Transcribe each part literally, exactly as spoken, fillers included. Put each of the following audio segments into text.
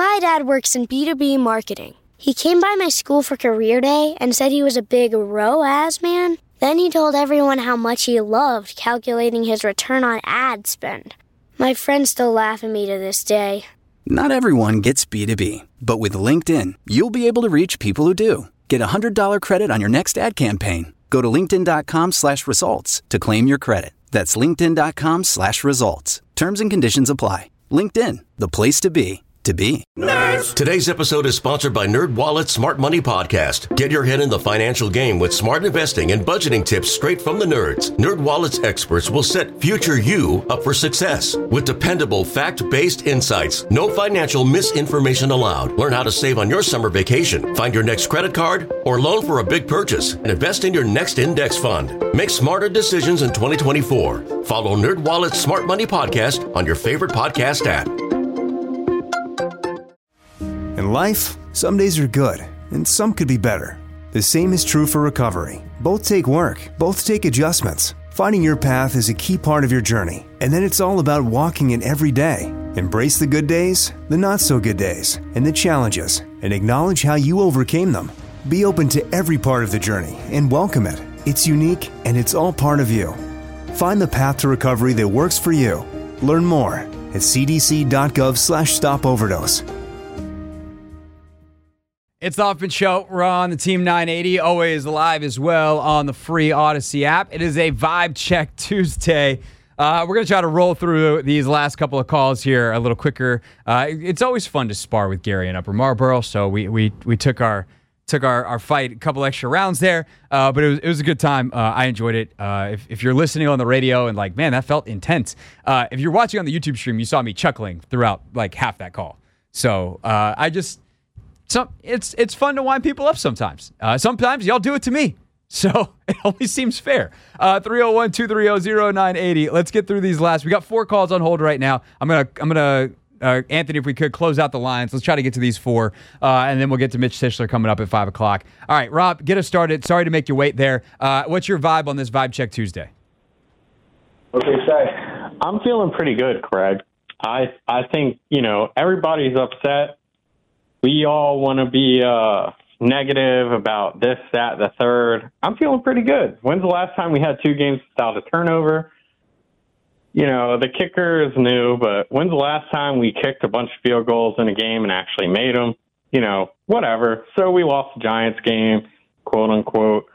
My dad works in B two B marketing. He came by my school for career day and said he was a big R O A S man. Then he told everyone how much he loved calculating his return on ad spend. My friends still laugh at me to this day. Not everyone gets B two B, but with LinkedIn, you'll be able to reach people who do. Get a one hundred dollars credit on your next ad campaign. Go to linkedin.com slash results to claim your credit. That's linkedin.com slash results. Terms and conditions apply. LinkedIn, the place to be, to be. Nerds! Today's episode is sponsored by NerdWallet's Smart Money Podcast. Get your head in the financial game with smart investing and budgeting tips straight from the nerds. NerdWallet's experts will set future you up for success with dependable, fact-based insights. No financial misinformation allowed. Learn how to save on your summer vacation, find your next credit card, or loan for a big purchase, and invest in your next index fund. Make smarter decisions in twenty twenty-four. Follow NerdWallet's Smart Money Podcast on your favorite podcast app. In life, some days are good, and some could be better. The same is true for recovery. Both take work, both take adjustments. Finding your path is a key part of your journey, and then it's all about walking it every day. Embrace the good days, the not-so-good days, and the challenges, and acknowledge how you overcame them. Be open to every part of the journey and welcome it. It's unique, and it's all part of you. Find the path to recovery that works for you. Learn more at cdc.gov slash stop overdose. It's the Hoffman Show. We're on the Team nine eighty, always live as well on the free Odyssey app. It is a Vibe Check Tuesday. Uh, we're going to try to roll through these last couple of calls here a little quicker. Uh, it's always fun to spar with Gary in Upper Marlboro, so we we we took our took our, our fight a couple extra rounds there, uh, but it was it was a good time. Uh, I enjoyed it. Uh, if, if you're listening on the radio and like, man, that felt intense. Uh, if you're watching on the YouTube stream, you saw me chuckling throughout like half that call. So uh, I just... Some, it's it's fun to wind people up sometimes. Uh, sometimes y'all do it to me. So it only seems fair. Uh, three oh one, two three oh, oh nine eight oh. Let's get through these last. We got four calls on hold right now. I'm going to, I'm gonna uh, Anthony, if we could, close out the lines. Let's try to get to these four, uh, and then we'll get to Mitch Tischler coming up at five o'clock. All right, Rob, get us started. Sorry to make you wait there. Uh, what's your vibe on this Vibe Check Tuesday? Okay, so I'm feeling pretty good, Craig. I I think, you know, everybody's upset. We all want to be uh, negative about this, that, the third. I'm feeling pretty good. When's the last time we had two games without a turnover? You know, the kicker is new, but when's the last time we kicked a bunch of field goals in a game and actually made them? You know, whatever. So we lost the Giants game, quote unquote,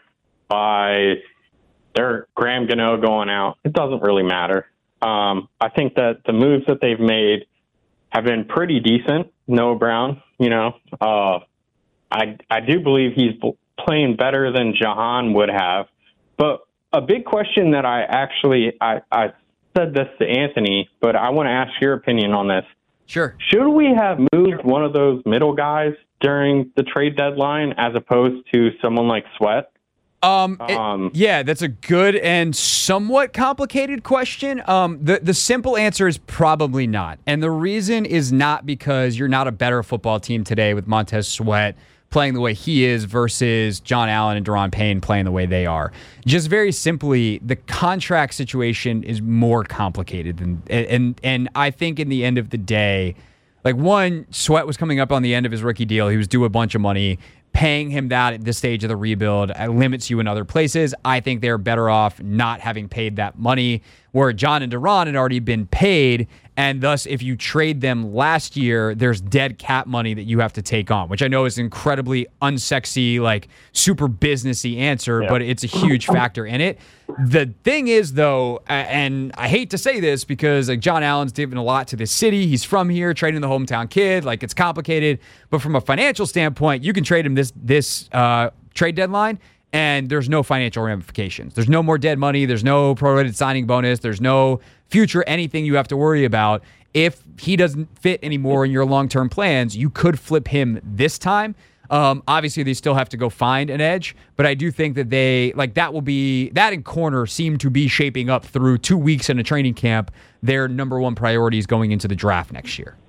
by their Graham Gano going out. It doesn't really matter. Um, I think that the moves that they've made have been pretty decent. Noah Brown, you know, uh, I I do believe he's playing better than Jahan would have. But a big question that I actually, I, I said this to Anthony, but I want to ask your opinion on this. Sure. Should we have moved one of those middle guys during the trade deadline as opposed to someone like Sweat? Um, it, yeah, that's a good and somewhat complicated question. Um, the, the simple answer is probably not. And the reason is not because you're not a better football team today with Montez Sweat playing the way he is versus John Allen and Daron Payne playing the way they are. Just very simply, the contract situation is more complicated than, and, and I think in the end of the day, like one, Sweat was coming up on the end of his rookie deal. He was due a bunch of money. Paying him that at this stage of the rebuild limits you in other places. I think they're better off not having paid that money, where John and Daron had already been paid, and thus if you trade them last year, there's dead cap money that you have to take on, which I know is incredibly unsexy, like super businessy answer, yeah. But it's a huge factor in it. The thing is, though, and I hate to say this because like John Allen's given a lot to this city. He's from here, trading the hometown kid. Like it's complicated, but from a financial standpoint, you can trade him this this uh, trade deadline, and there's no financial ramifications. There's no more dead money. There's no prorated signing bonus. There's no future anything you have to worry about. If he doesn't fit anymore in your long-term plans, you could flip him this time. Um, obviously, they still have to go find an edge, but I do think that they, like that will be, that and corner seem to be shaping up through two weeks in a training camp, their number one priorities going into the draft next year.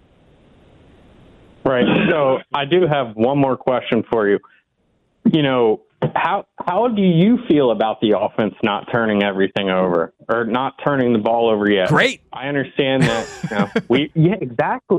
Right. So I do have one more question for you. You know, how how do you feel about the offense not turning everything over or not turning the ball over yet? Great. I understand that. You know, we yeah, exactly.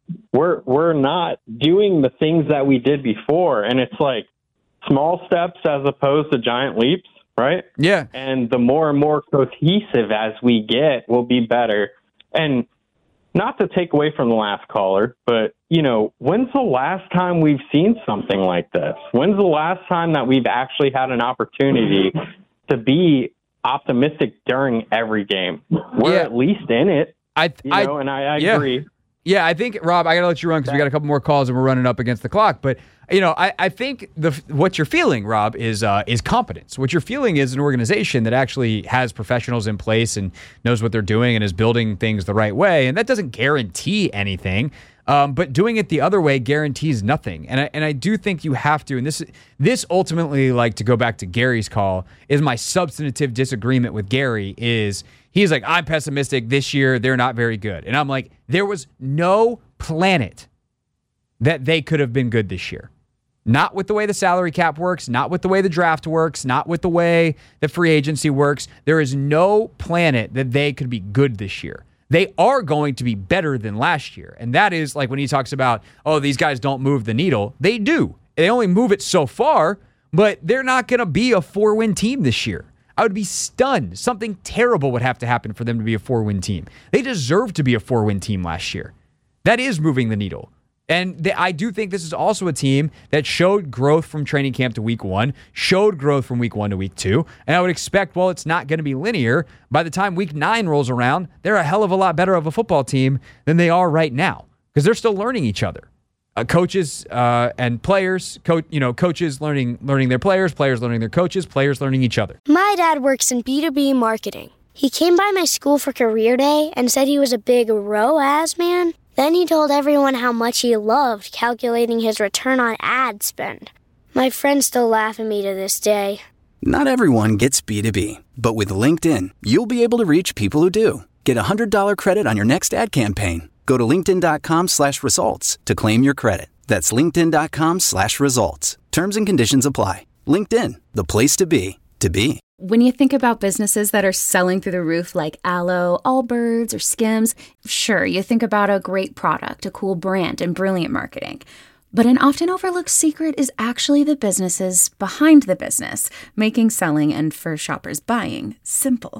we're we're not doing the things that we did before, and it's like small steps as opposed to giant leaps, right? Yeah. And the more and more cohesive as we get, we'll be better. And not to take away from the last caller, but, you know, when's the last time we've seen something like this? When's the last time that we've actually had an opportunity to be optimistic during every game? We're yeah. at least in it, I, you I, know, and I, I yeah. agree. Yeah, I think, Rob, I got to let you run because we got a couple more calls and we're running up against the clock. But, you know, I, I think the what you're feeling, Rob, is uh, is competence. What you're feeling is an organization that actually has professionals in place and knows what they're doing and is building things the right way. And that doesn't guarantee anything. Um, but doing it the other way guarantees nothing. And I, and I do think you have to, and this this ultimately, like, to go back to Gary's call, is my substantive disagreement with Gary is he's like, I'm pessimistic this year. They're not very good. And I'm like, there was no planet that they could have been good this year. Not with the way the salary cap works, not with the way the draft works, not with the way the free agency works. There is no planet that they could be good this year. They are going to be better than last year. And that is like when he talks about, oh, these guys don't move the needle. They do. They only move it so far, but they're not going to be a four-win team this year. I would be stunned. Something terrible would have to happen for them to be a four-win team. They deserved to be a four-win team last year. That is moving the needle. And they, I do think this is also a team that showed growth from training camp to week one, showed growth from week one to week two. And I would expect, well, it's not going to be linear. By the time week nine rolls around, they're a hell of a lot better of a football team than they are right now because they're still learning each other. Uh, coaches uh, and players, co- you know, coaches learning learning their players, players learning their coaches, players learning each other. My dad works in B two B marketing. He came by my school for career day and said he was a big R O A S man. Then he told everyone how much he loved calculating his return on ad spend. My friends still laugh at me to this day. Not everyone gets B two B, but with LinkedIn, you'll be able to reach people who do. Get a one hundred dollars credit on your next ad campaign. Go to linkedin.com slash results to claim your credit. That's linkedin.com slash results. Terms and conditions apply. LinkedIn, the place to be, to be. When you think about businesses that are selling through the roof like Aloe, Allbirds, or Skims, sure, you think about a great product, a cool brand, and brilliant marketing. But an often overlooked secret is actually the businesses behind the business, making selling and, for shoppers, buying simple.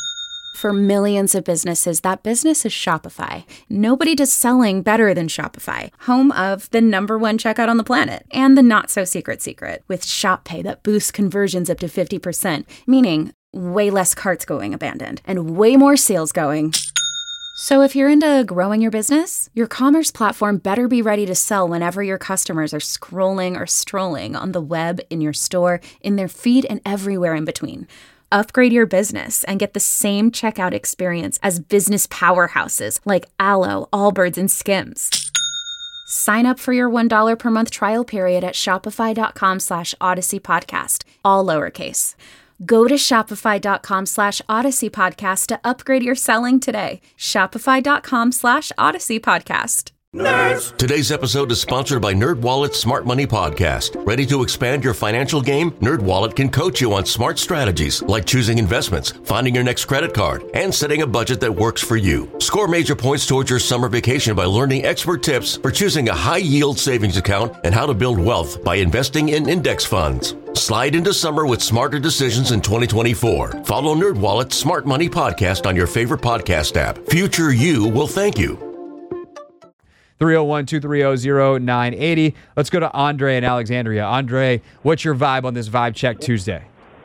For millions of businesses, that business is Shopify. Nobody does selling better than Shopify, home of the number one checkout on the planet and the not-so-secret secret with Shop Pay that boosts conversions up to fifty percent, meaning way less carts going abandoned and way more sales going. So if you're into growing your business, your commerce platform better be ready to sell whenever your customers are scrolling or strolling on the web, in your store, in their feed, and everywhere in between. Upgrade your business and get the same checkout experience as business powerhouses like Aloe, Allbirds, and Skims. Sign up for your one dollar per month trial period at shopify.com slash Odyssey Podcast, all lowercase. Go to shopify.com slash Odyssey Podcast to upgrade your selling today. Shopify.com slash Odyssey Podcast. Nerds! Today's episode is sponsored by NerdWallet's Smart Money Podcast. Ready to expand your financial game? NerdWallet can coach you on smart strategies like choosing investments, finding your next credit card, and setting a budget that works for you. Score major points towards your summer vacation by learning expert tips for choosing a high-yield savings account and how to build wealth by investing in index funds. Slide into summer with smarter decisions in twenty twenty-four. Follow NerdWallet's Smart Money Podcast on your favorite podcast app. Future you will thank you. three oh one, two three oh, oh nine eight oh. Let's go to Andre in Alexandria. Andre, what's your vibe on this Vibe Check Tuesday?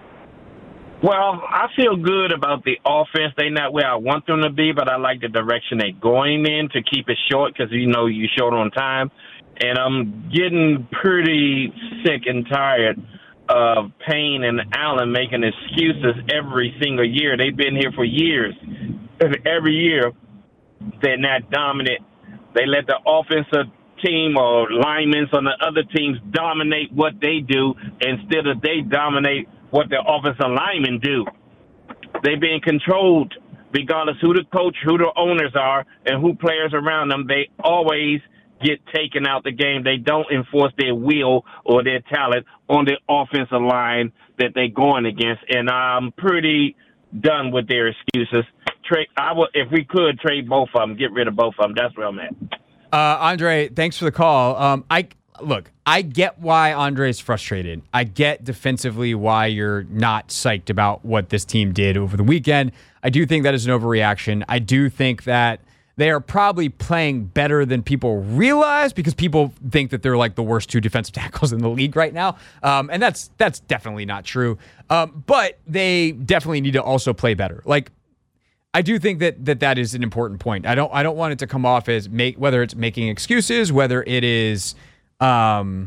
Well, I feel good about the offense. They're not where I want them to be, but I like the direction they're going in to keep it short because, you know, you short on time. And I'm getting pretty sick and tired of Payne and Allen making excuses every single year. They've been here for years. And every year, they're not dominant. They let the offensive team or linemen on the other teams dominate what they do instead of they dominate what the offensive linemen do. They're being controlled regardless who the coach, who the owners are, and who players around them. They always get taken out the game. They don't enforce their will or their talent on the offensive line that they're going against. And I'm pretty done with their excuses. Trade, I would, if we could trade both of them, get rid of both of them. That's where I'm at. Uh, Andre, thanks for the call. Um, I look, I get why Andre's frustrated. I get defensively why you're not psyched about what this team did over the weekend. I do think that is an overreaction. I do think that they are probably playing better than people realize because people think that they're like the worst two defensive tackles in the league right now. Um, and that's that's definitely not true. Um, but they definitely need to also play better. Like, I do think that, that that is an important point. I don't I don't want it to come off as make whether it's making excuses, whether it is um,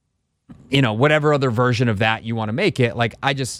you know, whatever other version of that you want to make it. Like, I just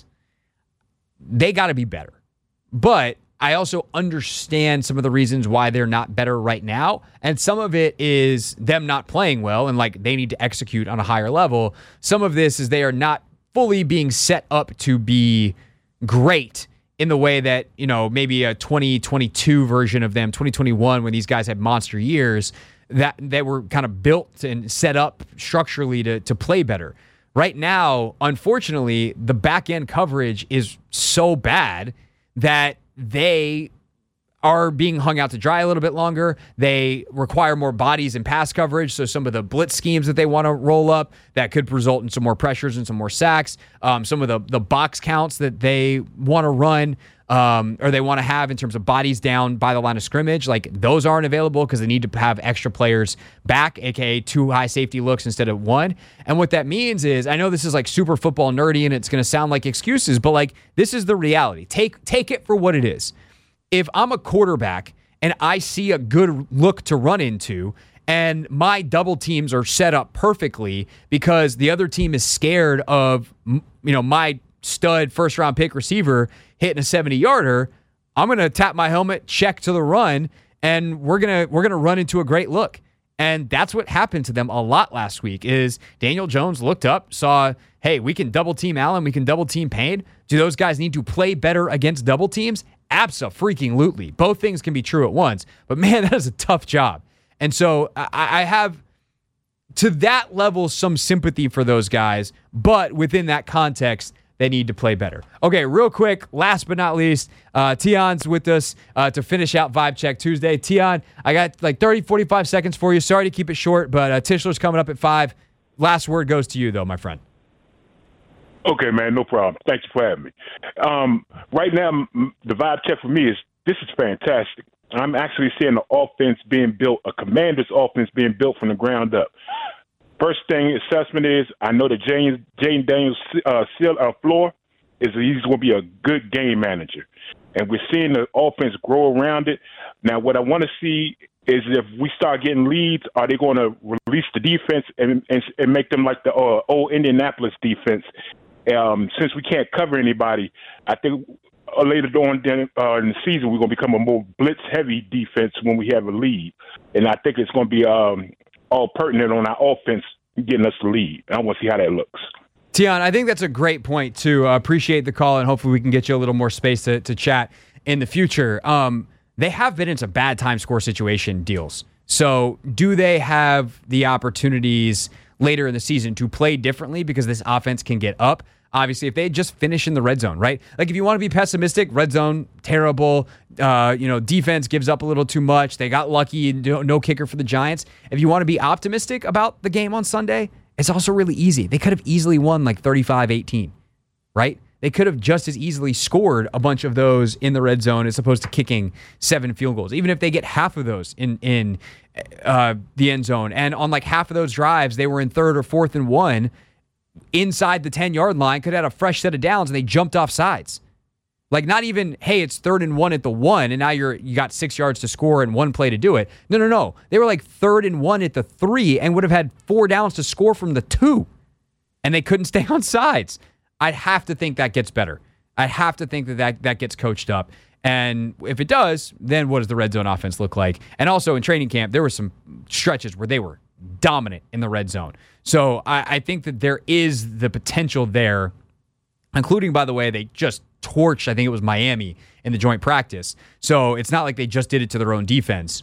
they got to be better. But I also understand some of the reasons why they're not better right now. And some of it is them not playing well and like they need to execute on a higher level. Some of this is they are not fully being set up to be great in the way that, you know, maybe a twenty twenty-two version of them, twenty twenty-one, when these guys had monster years, that they were kind of built and set up structurally to, to play better. Right now, unfortunately, the back end coverage is so bad that they are being hung out to dry a little bit longer. They require more bodies in pass coverage, so some of the blitz schemes that they want to roll up that could result in some more pressures and some more sacks. Um, some of the, the box counts that they want to run um, or they want to have in terms of bodies down by the line of scrimmage, like those aren't available because they need to have extra players back, aka two high safety looks instead of one. And what that means is, I know this is like super football nerdy and it's going to sound like excuses, but like this is the reality. Take take it for what it is. If I'm a quarterback and I see a good look to run into and my double teams are set up perfectly because the other team is scared of, you know, my stud first round pick receiver hitting a seventy yarder, I'm going to tap my helmet, check to the run, and we're going to we're going to run into a great look. And that's what happened to them a lot last week is Daniel Jones looked up, saw, hey, we can double team Allen, we can double team Payne. Do those guys need to play better against double teams? Abso-freaking-lutely. Both things can be true at once. But, man, that is a tough job. And so I, I have, to that level, some sympathy for those guys. But within that context, they need to play better. Okay, real quick, last but not least, uh, Tion's with us uh, to finish out Vibe Check Tuesday. Tion, I got like thirty, forty-five seconds for you. Sorry to keep it short, but uh, Tischler's coming up at five. Last word goes to you, though, my friend. Okay, man, no problem. Thank you for having me. Um, right now, the vibe check for me is this is fantastic. I'm actually seeing the offense being built, a Commanders offense being built from the ground up. First thing assessment is I know that James Jane Daniels uh, uh, floor is he's going to be a good game manager, and we're seeing the offense grow around it. Now, what I want to see is if we start getting leads, are they going to release the defense and, and, and make them like the uh, old Indianapolis defense? Um, since we can't cover anybody, I think uh, later on uh, in the season we're going to become a more blitz-heavy defense when we have a lead. And I think it's going to be um, all pertinent on our offense getting us the lead. I want to see how that looks. Tion, I think that's a great point, too. Uh, appreciate the call, and hopefully we can get you a little more space to, to chat in the future. Um, they have been in some bad time score situation deals. So do they have the opportunities later in the season to play differently because this offense can get up? Obviously, if they just finish in the red zone, right? Like if you want to be pessimistic, red zone, terrible. Uh, you know, defense gives up a little too much. They got lucky and no, no kicker for the Giants. If you want to be optimistic about the game on Sunday, it's also really easy. They could have easily won like thirty-five eighteen, right? They could have just as easily scored a bunch of those in the red zone as opposed to kicking seven field goals. Even if they get half of those in in uh, the end zone, and on like half of those drives, they were in third or fourth and one inside the ten-yard line, could have had a fresh set of downs, and they jumped off sides. Like not even, hey, it's third and one at the one, and now you're you got six yards to score and one play to do it. No, no, no. They were like third and one at the three and would have had four downs to score from the two, and they couldn't stay on sides. I'd have to think that gets better. I'd have to think that, that that gets coached up. And if it does, then what does the red zone offense look like? And also in training camp, there were some stretches where they were dominant in the red zone. So I, I think that there is the potential there, including, by the way, they just torched, I think it was Miami in the joint practice. So it's not like they just did it to their own defense.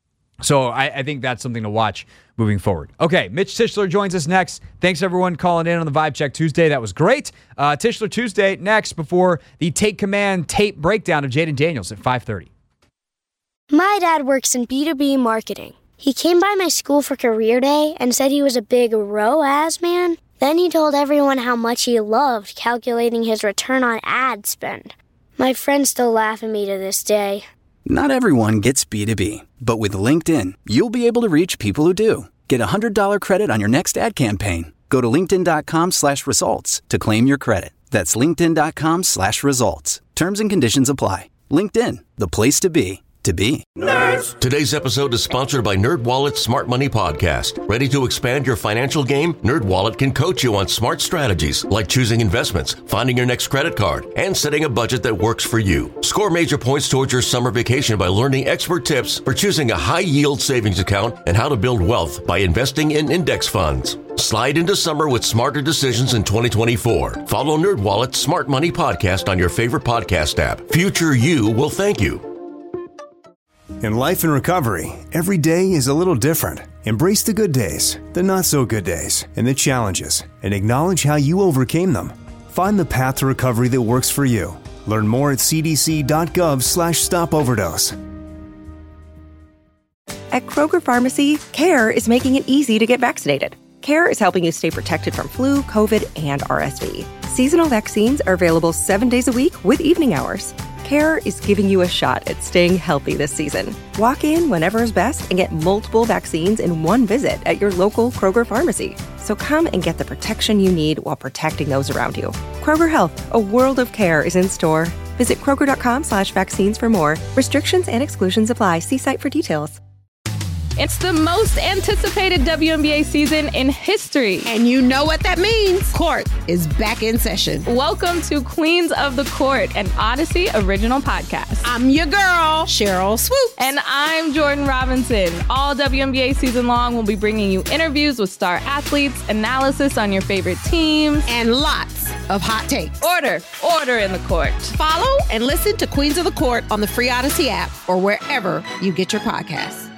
So I, I think that's something to watch moving forward. Okay, Mitch Tischler joins us next. Thanks, everyone, calling in on the Vibe Check Tuesday. That was great. Uh, Tischler Tuesday next before the Take Command tape breakdown of Jayden Daniels at five thirty. My dad works in B two B marketing. He came by my school for career day and said he was a big R O A S man. Then he told everyone how much he loved calculating his return on ad spend. My friends still laugh at me to this day. Not everyone gets B two B, but with LinkedIn, you'll be able to reach people who do. Get a one hundred dollars credit on your next ad campaign. Go to linkedin.com slash results to claim your credit. That's linkedin.com slash results. Terms and conditions apply. LinkedIn, the place to be, to be. Nerds! Today's episode is sponsored by NerdWallet's Smart Money Podcast. Ready to expand your financial game? NerdWallet can coach you on smart strategies like choosing investments, finding your next credit card, and setting a budget that works for you. Score major points towards your summer vacation by learning expert tips for choosing a high-yield savings account and how to build wealth by investing in index funds. Slide into summer with smarter decisions in twenty twenty-four. Follow NerdWallet's Smart Money Podcast on your favorite podcast app. Future you will thank you. In life and recovery, every day is a little different. Embrace the good days, the not so good days, and the challenges, and acknowledge how you overcame them. Find the path to recovery that works for you. Learn more at cdc.gov slash stop overdose. At Kroger Pharmacy, CARE is making it easy to get vaccinated. CARE is helping you stay protected from flu, COVID, and R S V. Seasonal vaccines are available seven days a week with evening hours. CARE is giving you a shot at staying healthy this season. Walk in whenever is best and get multiple vaccines in one visit at your local Kroger pharmacy. So come and get the protection you need while protecting those around you. Kroger Health, a world of care is in store. Visit kroger.com slash vaccines for more. Restrictions and exclusions apply. See site for details. It's the most anticipated W N B A season in history. And you know what that means. Court is back in session. Welcome to Queens of the Court, an Odyssey original podcast. I'm your girl, Cheryl Swoops. And I'm Jordan Robinson. All W N B A season long, we'll be bringing you interviews with star athletes, analysis on your favorite teams, and lots of hot takes. Order, order in the court. Follow and listen to Queens of the Court on the free Odyssey app or wherever you get your podcasts.